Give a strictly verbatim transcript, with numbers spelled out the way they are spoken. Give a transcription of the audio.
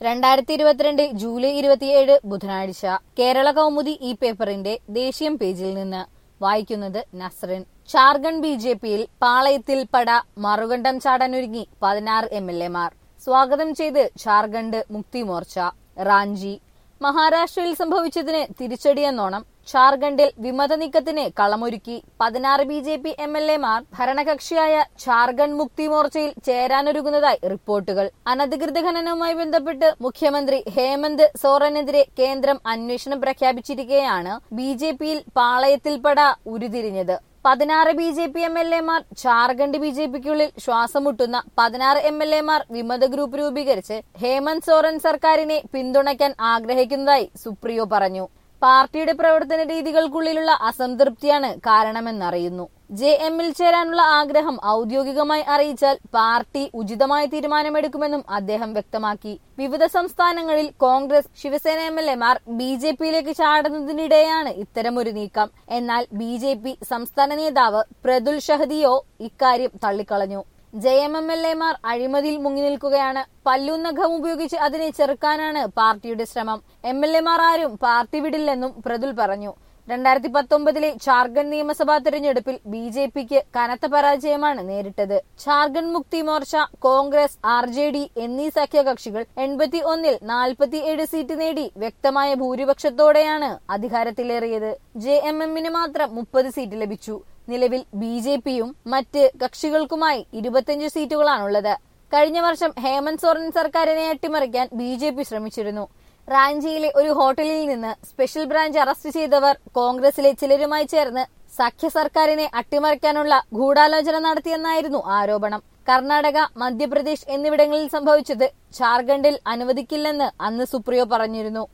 രണ്ടായിരത്തി ഇരുപത്തിരണ്ട് ജൂലൈ ഇരുപത്തിയേഴ് ബുധനാഴ്ച കേരള കൗമുദി ഈ പേപ്പറിന്റെ ദേശീയം പേജിൽ നിന്ന് വായിക്കുന്നത് നസ്റിൻ. ജാർഖണ്ഡ് ബി ജെ പിയിൽ പാളയത്തിൽ പട, മറുകണ്ഠം ചാടാനൊരുങ്ങി പതിനാറ് എം എൽ എമാർ. സ്വാഗതം ചെയ്ത് ജാർഖണ്ഡ് മുക്തി മോർച്ച. റാഞ്ചി. മഹാരാഷ്ട്രയിൽ സംഭവിച്ചതിന് തിരിച്ചടിയെന്നോണം ജാർഖണ്ഡിൽ വിമത നീക്കത്തിന് കളമൊരുക്കി പതിനാറ് B J P M L എമാർ ഭരണകക്ഷിയായ ജാർഖണ്ഡ് മുക്തി മോർച്ചയിൽ ചേരാനൊരുങ്ങുന്നതായി റിപ്പോർട്ടുകൾ. അനധികൃത ഖനനവുമായി ബന്ധപ്പെട്ട് മുഖ്യമന്ത്രി ഹേമന്ത് സോറനെതിരെ കേന്ദ്രം അന്വേഷണം പ്രഖ്യാപിച്ചിരിക്കെയാണ് ബി ജെ പിയിൽ പാളയത്തിൽ പട ഉരുതിരിഞ്ഞത്. പതിനാറ് B J P M L എമാർ ജാർഖണ്ഡ് ബി ജെ പിക്കുള്ളിൽ ശ്വാസം മുട്ടുന്ന പതിനാറ് എം എൽ എമാർ വിമത ഗ്രൂപ്പ് രൂപീകരിച്ച് ഹേമന്ത് സോറൻ സർക്കാരിനെ പിന്തുണയ്ക്കാൻ ആഗ്രഹിക്കുന്നതായി സുപ്രിയോ പറഞ്ഞു. പാർട്ടിയുടെ പ്രവർത്തന രീതികൾക്കുള്ളിലുള്ള അസംതൃപ്തിയാണ് കാരണമെന്നറിയുന്നു. ജെ എമ്മിൽ ചേരാനുള്ള ആഗ്രഹം ഔദ്യോഗികമായി അറിയിച്ചാൽ പാർട്ടി ഉചിതമായ തീരുമാനമെടുക്കുമെന്നും അദ്ദേഹം വ്യക്തമാക്കി. വിവിധ സംസ്ഥാനങ്ങളിൽ കോൺഗ്രസ്, ശിവസേന എം എൽ എമാർ ബി ജെ പിയിലേക്ക് ചാടുന്നതിനിടെയാണ് ഇത്തരമൊരു നീക്കം. എന്നാൽ ബി ജെ പി സംസ്ഥാന നേതാവ് പ്രതുൽ ഷഹദിയോ ഇക്കാര്യം തള്ളിക്കളഞ്ഞു. ജെ എം എം എൽ എമാർ അഴിമതിയിൽ മുങ്ങി നിൽക്കുകയാണ്. പല്ലും നഖം ഉപയോഗിച്ച് അതിനെ ചെറുക്കാനാണ് പാർട്ടിയുടെ ശ്രമം. എം എൽ എമാർ ആരും പാർട്ടി വിടില്ലെന്നും പ്രതുൽ പറഞ്ഞു. രണ്ടായിരത്തി പത്തൊമ്പതിലെ ജാർഖണ്ഡ് നിയമസഭാ തെരഞ്ഞെടുപ്പിൽ ബി ജെ പിക്ക് കനത്ത പരാജയമാണ് നേരിട്ടത്. Jharkhand Mukti Morcha, Congress, R J D എന്നീ സഖ്യകക്ഷികൾ എൺപത്തി ഒന്നിൽ നാൽപ്പത്തി ഏഴ് സീറ്റ് നേടി വ്യക്തമായ ഭൂരിപക്ഷത്തോടെയാണ് അധികാരത്തിലേറിയത്. ജെ എം എമ്മിന് മാത്രം മുപ്പത് സീറ്റ് ലഭിച്ചു. നിലവിൽ ബി ജെ പിയും മറ്റ് കക്ഷികൾക്കുമായി ഇരുപത്തിയഞ്ച് സീറ്റുകളാണുള്ളത്. കഴിഞ്ഞ വർഷം ഹേമന്ത് സോറൻ സർക്കാരിനെ അട്ടിമറിക്കാൻ ബി ജെ പി ശ്രമിച്ചിരുന്നു. റാഞ്ചിയിലെ ഒരു ഹോട്ടലിൽ നിന്ന് സ്പെഷ്യൽ ബ്രാഞ്ച് അറസ്റ്റ് ചെയ്തവർ കോൺഗ്രസിലെ ചിലരുമായി ചേർന്ന് സഖ്യ സർക്കാരിനെ അട്ടിമറിക്കാനുള്ള ഗൂഢാലോചന നടത്തിയെന്നായിരുന്നു ആരോപണം. കർണാടക, മധ്യപ്രദേശ് എന്നിവിടങ്ങളിൽ സംഭവിച്ചത് ജാർഖണ്ഡിൽ അനുവദിക്കില്ലെന്ന് അന്ന് സുപ്രിയോ പറഞ്ഞിരുന്നു.